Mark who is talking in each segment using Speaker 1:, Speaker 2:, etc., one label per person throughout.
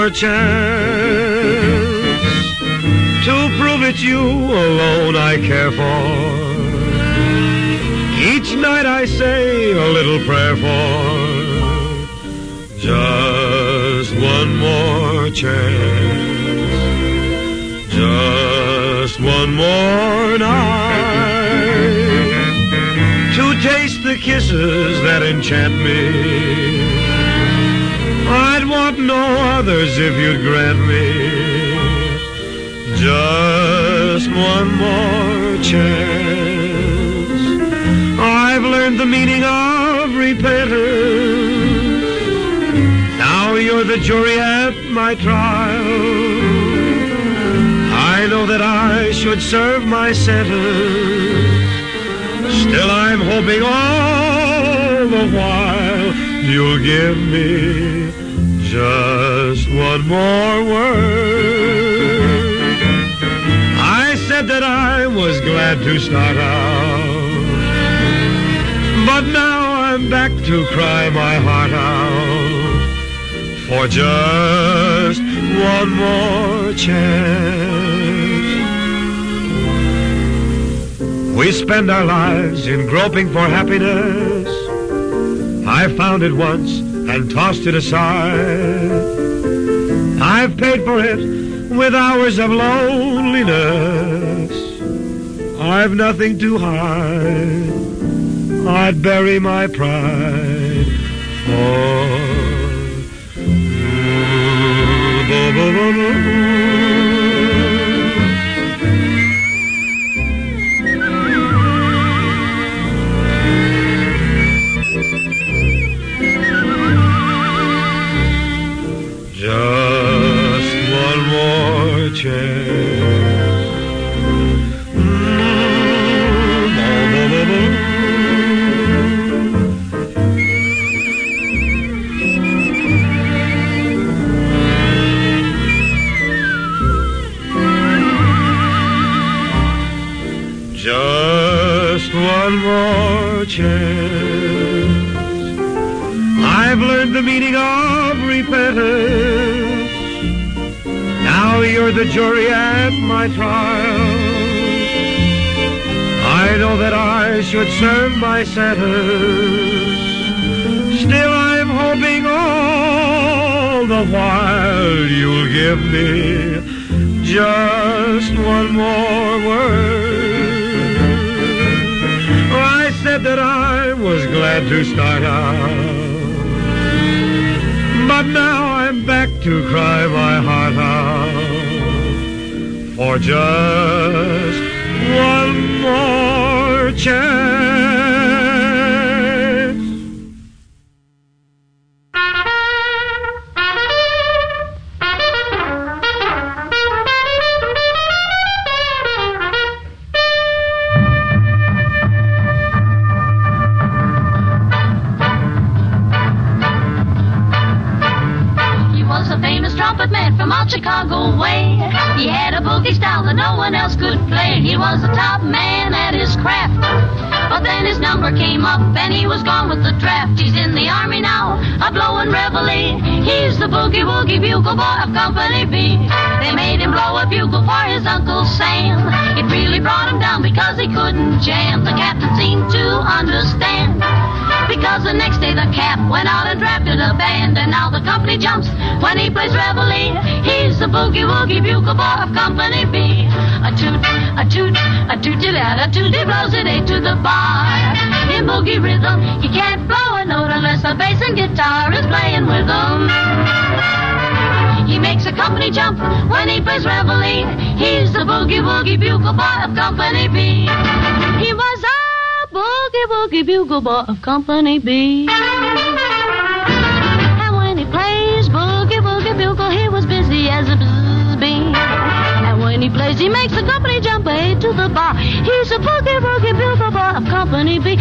Speaker 1: more chance to prove it's you alone I care for. Each night I say a little prayer for just one more chance, just one more night to taste the kisses that enchant me. I'd want no others if you'd grant me just one more chance. I've learned the meaning of repentance. Now you're the jury at my trial. I know that I should serve my sentence. Still I'm hoping all the while you'll give me just one more word. I said that I was glad to start out, but now I'm back to cry my heart out for just one more chance. We spend our lives in groping for happiness. I found it once and tossed it aside. I've paid for it with hours of loneliness. I've nothing to hide. I'd bury my pride. Just one more chance. I've learned the meaning of repentance. Now you're the jury at my trial. I know that I should serve my sentence. Still I'm hoping all the while you'll give me just one more word. I said that I was glad to start out, but now I'm back to cry my heart out for just one more chance.
Speaker 2: Chicago way. He had a boogie style that no one else could play. He was the top man at his craft. But then his number came up and he was gone with the draft. He's in the army now, a blowin' reveille. He's the boogie-woogie bugle boy of Company B. They made him blow a bugle for his Uncle Sam. It really brought him down because he couldn't jam. The captain seemed to understand, because the next day the cap went out and drafted a band. And now the company jumps when he plays reveille. He's the boogie-woogie bugle boy of Company B. A toot, a toot, a tooty-lad, a tooty blows it eight to the bar. In boogie rhythm, you can't blow a note unless the bass and guitar is playing with him. He makes a company jump when he plays reveille. He's the boogie-woogie bugle boy of Company B. He was a boogie-woogie bugle boy of Company B. And when he plays boogie-woogie bugle, he was busy as a bee. And when he plays, he makes the company jump eight to the bar. He's a boogie-woogie bugle boy of Company B.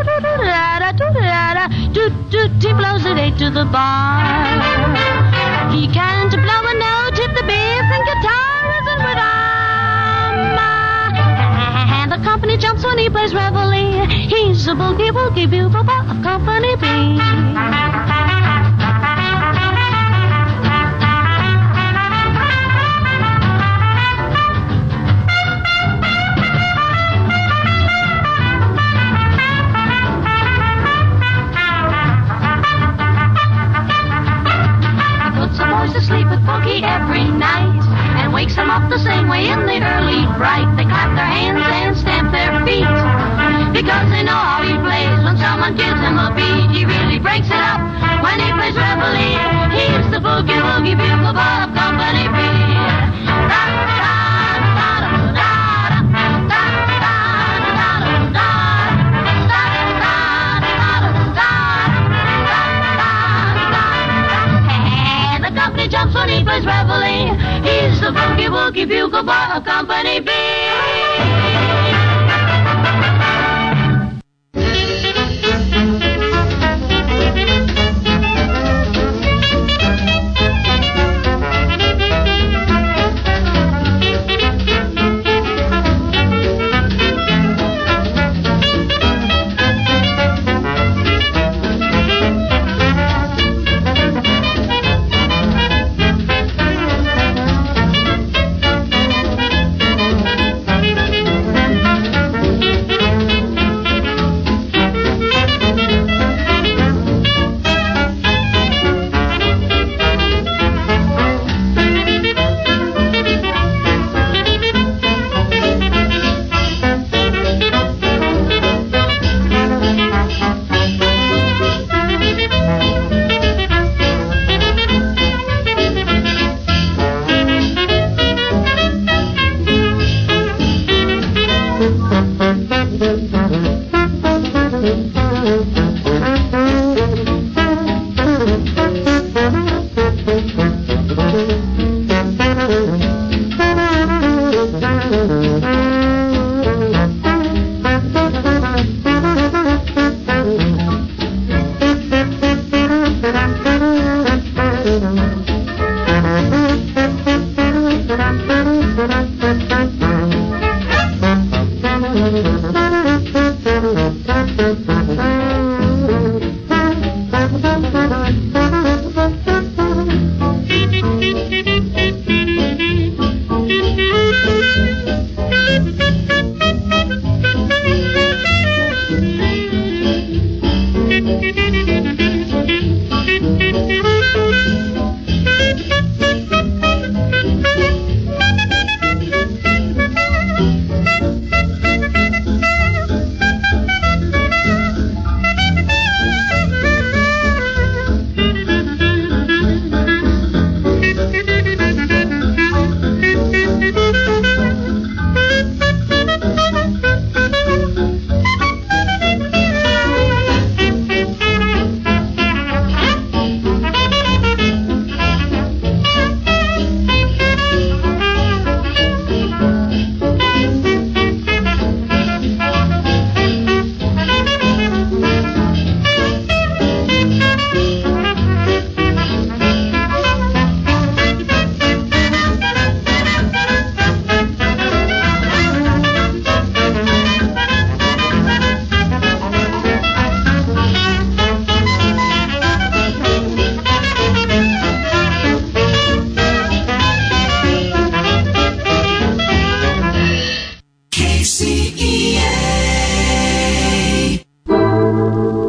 Speaker 2: He blows it eight to the bar. He can't blow a note if the bass and guitar isn't with him. And the company jumps when he plays reveille. He's a boogie-woogie bugle boy of Company B. Woogie Bugle Boy of Company B. And the company jumps when he plays reveille. He's the Boogie Woogie Bugle Boy of Company B.